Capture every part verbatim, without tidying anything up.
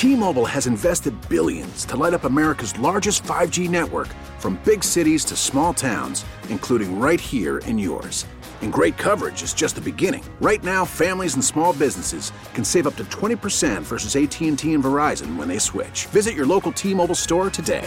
T-Mobile has invested billions to light up America's largest five G network, from big cities to small towns, including right here in yours. And great coverage is just the beginning. Right now, families and small businesses can save up to twenty percent versus A T and T and Verizon when they switch. Visit your local T-Mobile store today.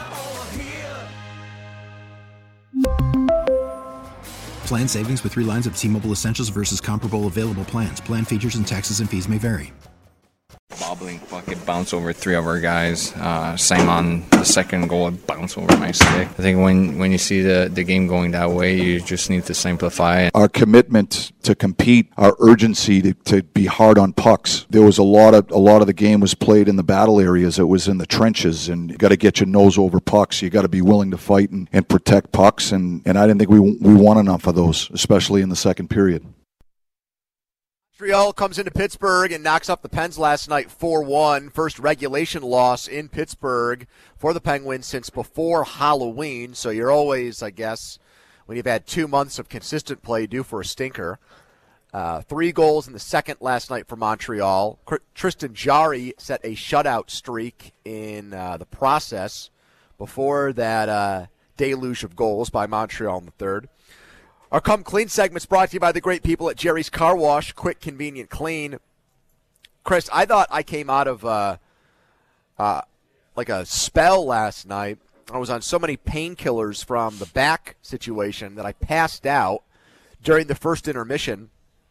Plan savings with three lines of T-Mobile Essentials versus comparable available plans. Plan features and taxes and fees may vary. Bobbling bucket bounce over three of our guys. Uh, same on the second goal, it bounced over my stick. I think when, when you see the, the game going that way, you just need to simplify it. Our commitment to compete, our urgency to, to be hard on pucks. There was a lot of a lot of the game was played in the battle areas. It was in the trenches, and you got to get your nose over pucks. You got to be willing to fight and, and protect pucks. And, and I didn't think we we won enough of those, especially in the second period. Montreal comes into Pittsburgh and knocks off the Pens last night four one. First regulation loss in Pittsburgh for the Penguins since before Halloween. So you're always, I guess, when you've had two months of consistent play, due for a stinker. Uh, three goals in the second last night for Montreal. Tristan Jarry set a shutout streak in uh, the process before that uh, deluge of goals by Montreal in the third. Our Come Clean segment's brought to you by the great people at Jerry's Car Wash. Quick, convenient, clean. Chris, I thought I came out of uh, uh, like a spell last night. I was on so many painkillers from the back situation that I passed out during the first intermission.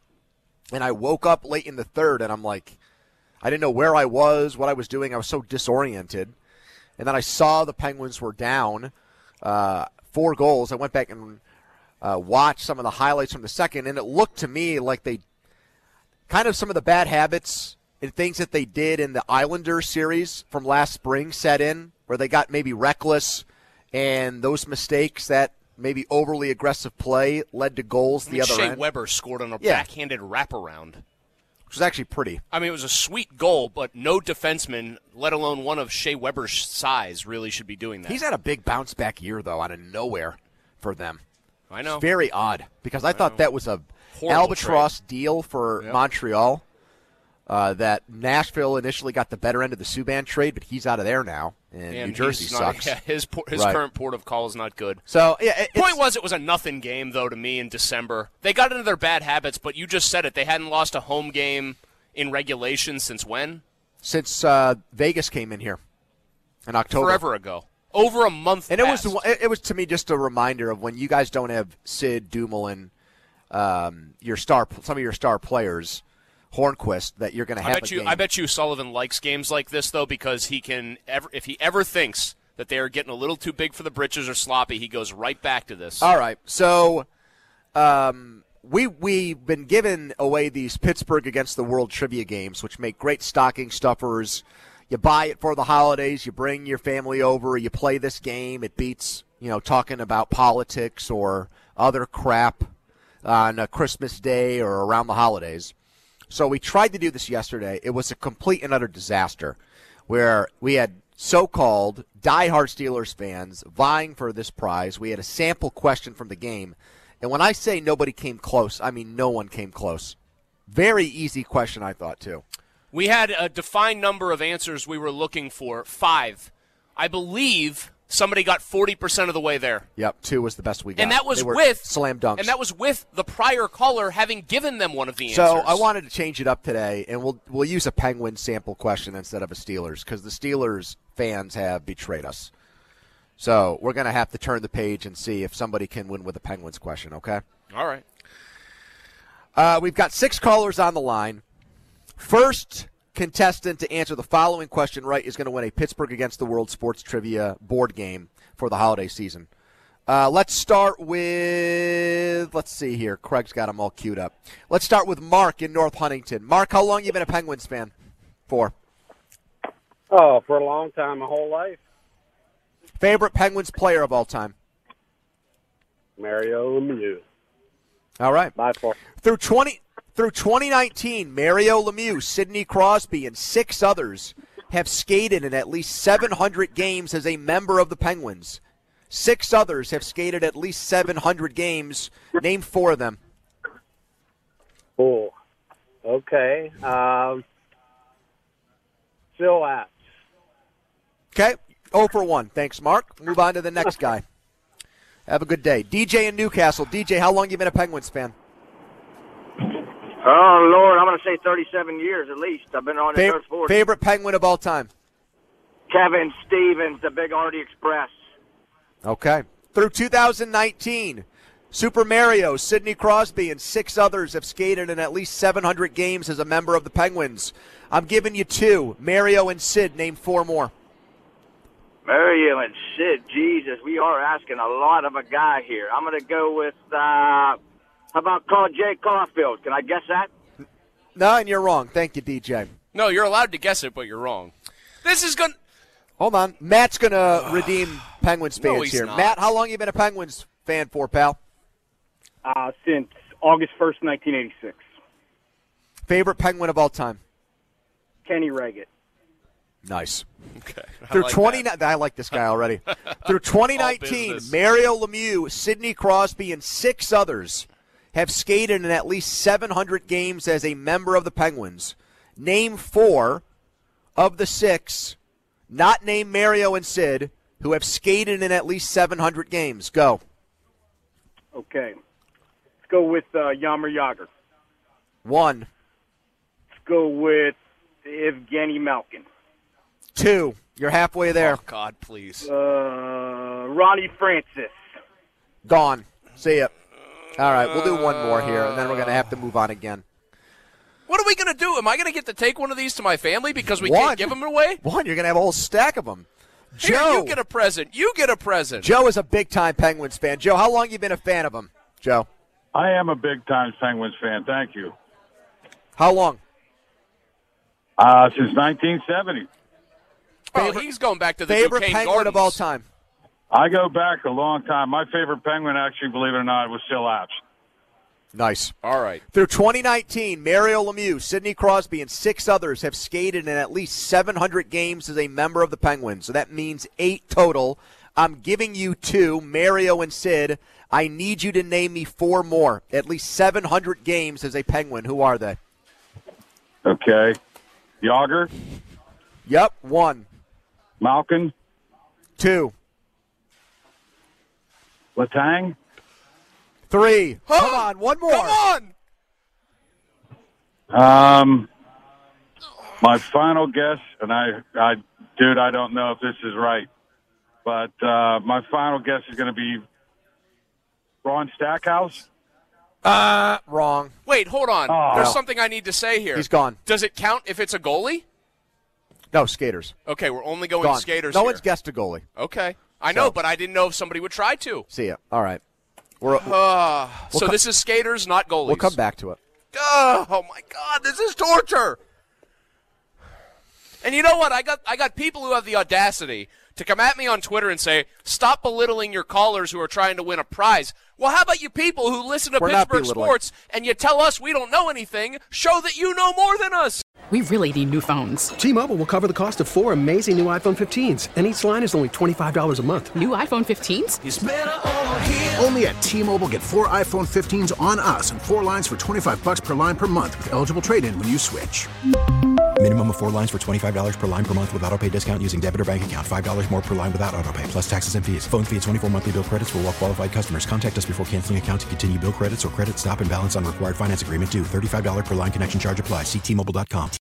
And I woke up late in the third, and I'm like, I didn't know where I was, what I was doing. I was so disoriented. And then I saw the Penguins were down uh, four goals. I went back and Uh, watch some of the highlights from the second, and it looked to me like they kind of some of the bad habits and things that they did in the Islander series from last spring set in, where they got maybe reckless, and those mistakes, that maybe overly aggressive play, led to goals I the mean, other Shea end. Weber scored on a Yeah. backhanded wraparound, which was actually pretty. I mean, it was a sweet goal, but no defenseman, let alone one of Shea Weber's size, really should be doing that. He's had a big bounce-back year, though, out of nowhere for them. I know. It's very odd, because I, I thought know. that was a Horrible albatross trade. deal for Yep. Montreal. Uh, that Nashville initially got the better end of the Subban trade, but he's out of there now, and, And New Jersey he's not- sucks. yeah, his por- his Right. current port of call is not good. So, yeah, it, Point was, it was a nothing game, though, to me in December. They got into their bad habits, but you just said it. They hadn't lost a home game in regulation since when? since uh, Vegas came in here in October. Forever ago. Over a month And it past. was it it was to me just a reminder of when you guys don't have Sid Dumoulin, um, your star, some of your star players, Hornquist, that you're going to have. I bet a you. game. I bet you Sullivan likes games like this though, because he can. Ever, if he ever thinks that they are getting a little too big for the britches or sloppy, he goes right back to this. All right, so um, we we've been giving away these Pittsburgh Against the World trivia games, which make great stocking stuffers. You buy it for the holidays. You bring your family over. You play this game. It beats, you know, talking about politics or other crap on a Christmas Day or around the holidays. So we tried to do this yesterday. It was a complete and utter disaster, where we had so-called diehard Steelers fans vying for this prize. We had a sample question from the game. And when I say nobody came close, I mean no one came close. Very easy question, I thought, too. We had a defined number of answers we were looking for, five. I believe somebody got forty percent of the way there. Yep, two was the best we got. And that was They were with slam dunks. And that was with the prior caller having given them one of the answers. So I wanted to change it up today, and we'll we'll use a Penguin sample question instead of a Steelers, because the Steelers fans have betrayed us. So we're going to have to turn the page and see if somebody can win with a Penguins question, okay? All right. Uh, we've got six callers on the line. First contestant to answer the following question right is going to win a Pittsburgh Against the World Sports Trivia board game for the holiday season. Uh, let's start with, let's see here. Craig's got them all queued up. Let's start with Mark in North Huntington. Mark, how long you been a Penguins fan for? Oh, for a long time, my whole life. Favorite Penguins player of all time? Mario Lemieux. All right. By far. Through twenty through twenty nineteen, Mario Lemieux, Sidney Crosby, and six others have skated in at least seven hundred games as a member of the Penguins. Six others have skated at least seven hundred games. Name four of them. Oh, okay. Um, Still at. Okay, oh for one. Thanks, Mark. Move on to the next guy. Have a good day. D J in Newcastle. D J, how long you been a Penguins fan? Oh, Lord, I'm going to say thirty-seven years at least. I've been on the Fav- third sport. Favorite Penguin of all time? Kevin Stevens, the Big Artie Express. Okay. Through two thousand nineteen, Super Mario, Sidney Crosby, and six others have skated in at least seven hundred games as a member of the Penguins. I'm giving you two. Mario and Sid. Name four more. Mario and Sid, Jesus, we are asking a lot of a guy here. I'm going to go with, uh, how about call Jay Caulfield? Can I guess that? No, and you're wrong. Thank you, D J. No, you're allowed to guess it, but you're wrong. This is going to... Hold on. Matt's going to redeem Penguins fans No, he's here. not. Matt, how long you been a Penguins fan for, pal? Uh, since August first, nineteen eighty-six. Favorite Penguin of all time? Kenny Reggett. Nice. Okay. I Through like twenty, that. I like this guy already. Through twenty nineteen, business. Mario Lemieux, Sidney Crosby, and six others have skated in at least seven hundred games as a member of the Penguins. Name four of the six, not named Mario and Sid, who have skated in at least seven hundred games. Go. Okay. Let's go with uh, Jaromir Jagr. One. Let's go with Evgeny Malkin. Two. You're halfway there. Oh, God, please. Uh, Ronnie Francis. Gone. See ya. All right, we'll do one more here, and then we're going to have to move on again. What are we going to do? Am I going to get to take one of these to my family because we One. can't give them away? One, you're going to have a whole stack of them. Here, Joe. you get a present. You get a present. Joe is a big-time Penguins fan. Joe, how long you been a fan of him? Joe. I am a big-time Penguins fan. Thank you. How long? Uh, since nineteen seventy. Oh, Favorite- he's going back to the Favorite Duquesne Penguin Gardens. of all time? I go back a long time. My favorite Penguin, actually, believe it or not, was Phil Apps. Nice. All right. Through twenty nineteen, Mario Lemieux, Sidney Crosby, and six others have skated in at least seven hundred games as a member of the Penguins. So that means eight total. I'm giving you two, Mario and Sid. I need you to name me four more. At least seven hundred games as a Penguin. Who are they? Okay. Yager, Yep, one. Malkin, Two. Letang. Three. Huh? Come on, one more. Come on. Um, my final guess, and I, I, dude, I don't know if this is right, but uh, my final guess is going to be Ron Stackhouse. Uh, wrong. Wait, hold on. Oh. There's something I need to say here. He's gone. Does it count if it's a goalie? No, skaters. Okay, we're only going Gone. skaters No here. one's guessed a goalie. Okay. I So- know, but I didn't know if somebody would try to. See ya. All right. We're, Uh, so co- this is skaters, not goalies. we'll come back to it. Oh, oh my God, this is torture. And you know what? I got I got people who have the audacity to come at me on Twitter and say, "Stop belittling your callers who are trying to win a prize." Well, how about you people who listen to We're not Pittsburgh belittling. sports and you tell us we don't know anything? Show that you know more than us. We really need new phones. T-Mobile will cover the cost of four amazing new iPhone fifteens, and each line is only twenty-five dollars a month. New iPhone fifteens? Only at T-Mobile, get four iPhone fifteens on us and four lines for twenty-five bucks per line per month with eligible trade-in when you switch. Minimum of four lines for twenty-five dollars per line per month with autopay discount using debit or bank account. five dollars more per line without autopay, plus taxes and fees. Phone fee at twenty-four monthly bill credits for well-qualified customers. Contact us before canceling account to continue bill credits or credit stop and balance on required finance agreement due. thirty-five dollars per line connection charge applies. See T Mobile dot com.